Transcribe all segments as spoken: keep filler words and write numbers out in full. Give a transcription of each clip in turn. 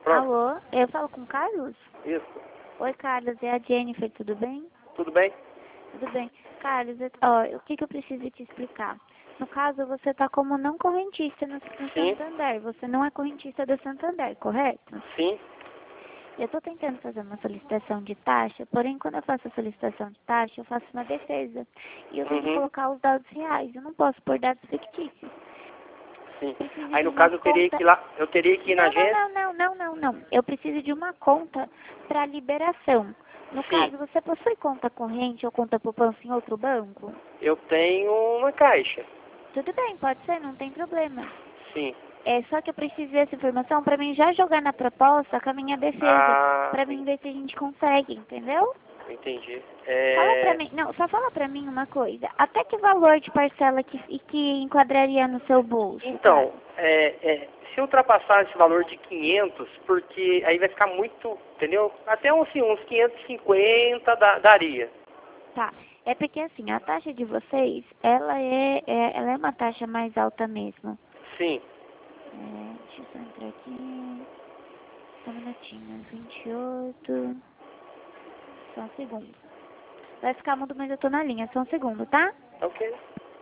Pronto. Alô, eu falo com o Carlos? Isso. Oi, Carlos, é a Jennifer, tudo bem? Tudo bem? Tudo bem. Carlos, eu- ó, o que, que eu preciso te explicar? No caso, você está como não correntista no, no Sim. Santander. Você não é correntista do Santander, correto? Sim. Eu estou tentando fazer uma solicitação de taxa, porém, quando eu faço a solicitação de taxa, eu faço uma defesa. E eu tenho que Uhum. colocar os dados reais. Eu não posso pôr dados fictícios. Sim. Preciso Aí de no uma caso eu teria conta- que ir lá, eu teria que ir na Não, agência. não, não, não, não, não, não. Eu preciso de uma conta para liberação. No Sim. caso, você possui conta corrente ou conta poupança em outro banco? Eu tenho uma caixa. Tudo bem, pode ser, não tem problema. Sim. É só que eu preciso dessa informação para mim já jogar na proposta com a minha defesa, Ah, para mim ver se a gente consegue, entendeu? entendi. Fala pra É... mim, não, só fala pra mim uma coisa. Até que valor de parcela que, e que enquadraria no seu bolso? Então, cara? é, é, se ultrapassar esse valor de quinhentos, porque aí vai ficar muito, entendeu? Até uns, assim, uns quinhentos e cinquenta da, daria. Tá. É porque assim, a taxa de vocês, ela é, é- ela é uma taxa mais alta mesmo. Sim. É, deixa eu só entrar aqui. Só um minutinho. vinte e oito. Só um segundo. Vai ficar mudo, mas eu tô na linha. Só um segundo, tá? Ok.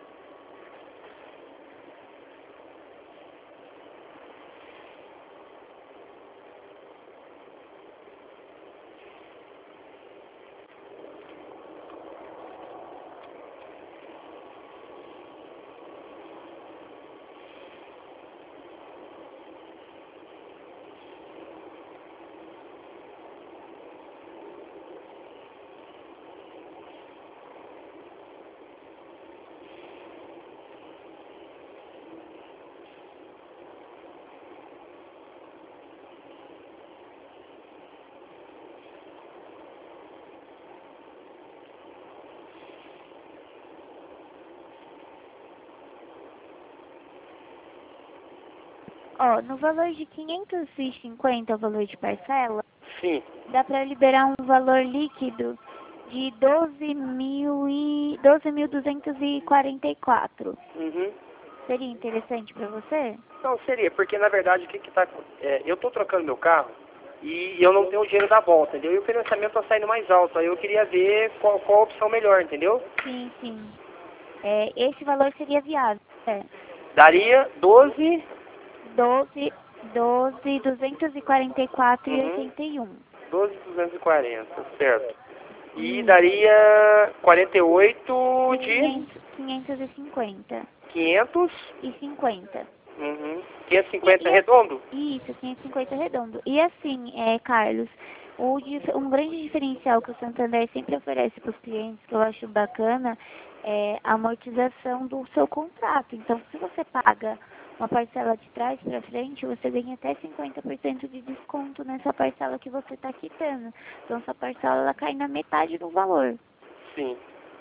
Ó, no valor de quinhentos e cinquenta, o valor de parcela, Sim. dá pra liberar um valor líquido de doze mil e doze mil duzentos e quarenta e quatro. Uhum. Seria interessante pra você? Não, seria, porque na verdade o que que tá... É, eu tô trocando meu carro e eu não tenho o dinheiro da volta, entendeu? E o financiamento tá saindo mais alto, aí eu queria ver qual, qual a opção melhor, entendeu? Sim, sim. É, esse valor seria viável. É. Daria doze... doze, doze, duzentos e quarenta e quatro e Uhum. oitenta e um. doze mil duzentos e quarenta, certo. E Isso. daria quarenta e oito de quinhentos, quinhentos e cinquenta. quinhentos. E cinquenta. Uhum. quinhentos e E, cinquenta e, redondo? isso, quinhentos e cinquenta redondo. E assim, é, Carlos, o, dif- um grande diferencial que o Santander sempre oferece para os clientes, que eu acho bacana, é a amortização do seu contrato. Então, se você paga uma parcela de trás para frente, você ganha até cinquenta por cento de desconto nessa parcela que você está quitando. Então, essa parcela ela cai na metade do valor. Sim,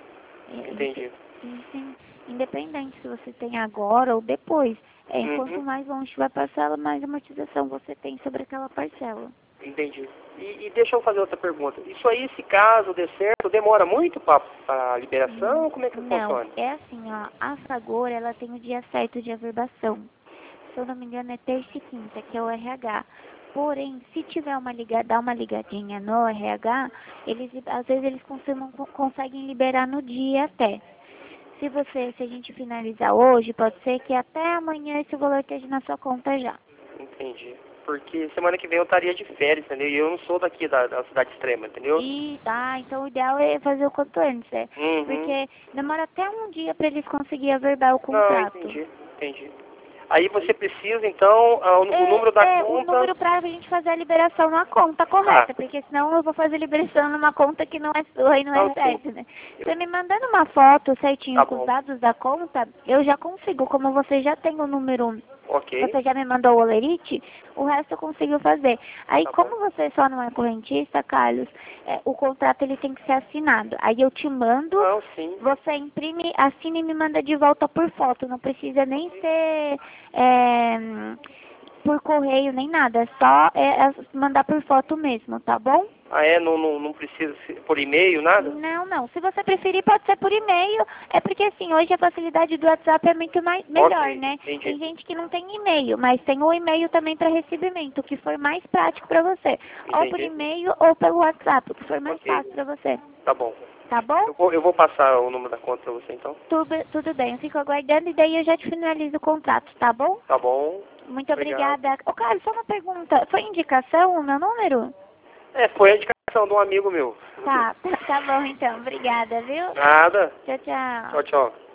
É, entendi. Isso, in- independente se você tem agora ou depois. É, quanto Uhum. mais longe tiver a parcela, mais amortização você tem sobre aquela parcela. Entendi. E, e deixa eu fazer outra pergunta. Isso aí, se caso der certo, demora muito para a liberação? Como é que Não, funciona? é assim, ó, a Fagor, ela tem o dia certo de averbação. Se eu não me engano, é terça e quinta, que é o R H. Porém, se tiver uma liga, dar uma ligadinha no R H, eles, às vezes eles conseguem, conseguem liberar no dia até. Se você, se a gente finalizar hoje, pode ser que até amanhã esse valor esteja na sua conta já. Entendi. Porque semana que vem eu estaria de férias, entendeu? E eu não sou daqui da, da cidade extrema, entendeu? E, ah, então o ideal é fazer o quanto antes, é. Uhum. Porque demora até um dia para eles conseguirem averbar o Não, contrato. entendi, entendi. Aí você precisa, então, ah, o, o É, número da é, o conta... número pra gente fazer a liberação na conta correta, Ah. porque senão eu vou fazer liberação numa conta que não é sua e não é Não, sim. certa, né? Você me mandando uma foto certinho Tá com os bom. dados da conta, eu já consigo, como você já tem o número, Ok. você já me mandou o olerite, o resto eu consigo fazer. Aí, Tá como bom. você só não é correntista, Carlos, é, o contrato ele tem que ser assinado. Aí eu te mando, Não, sim. você imprime, assina e me manda de volta por foto. Não precisa nem ser é, por correio nem nada. É só é, é mandar por foto mesmo, tá bom? Ah, é? Não, não, não precisa ser por e-mail, nada? Não, não. Se você preferir, pode ser por e-mail. É porque, assim, hoje a facilidade do WhatsApp é muito mais, melhor, Ok, né? entendi. Tem gente que não tem e-mail, mas tem o e-mail também para recebimento, o que for mais prático para você. Ou por Entendi. e-mail ou pelo WhatsApp, o que for mais Ok. fácil para você. Tá bom. Tá bom? Eu vou, eu vou passar o número da conta pra você, então. Tudo, tudo bem. Eu fico aguardando e daí eu já te finalizo o contrato, tá bom? Tá bom. Muito Obrigado. obrigada. Ô, Carlos, só uma pergunta. Foi indicação o meu número? É, foi a indicação de um amigo meu. Tá, tá bom então. Obrigada, viu? Nada. Tchau, tchau. Tchau, tchau.